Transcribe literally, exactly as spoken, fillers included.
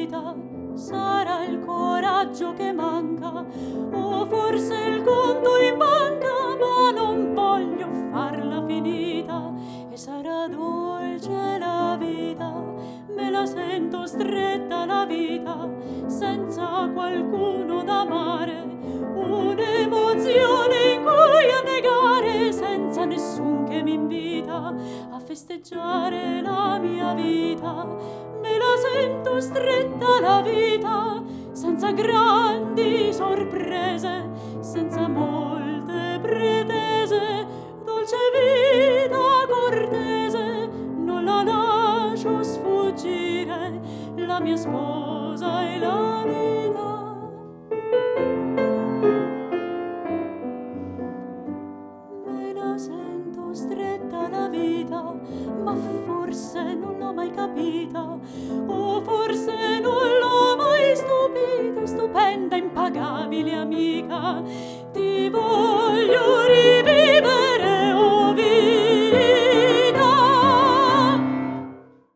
vita. Sarà il coraggio che manca, o forse il conto in banca, ma non voglio farla finita. E sarà dolce la vita, me la sento stretta la vita, senza qualcuno da amare, un'emozione in cui annegare, senza nessun che mi invita a festeggiare la mia vita. Me la sento stretta la vita, senza grandi sorprese, senza molte pretese, dolce vita cortese, non la lascio sfuggire, la mia sposa e la vita. Me la sento stretta la vita, ma forse non l'ho mai capita, o forse non l'ho mai stupita, stupenda, impagabile amica. Ti voglio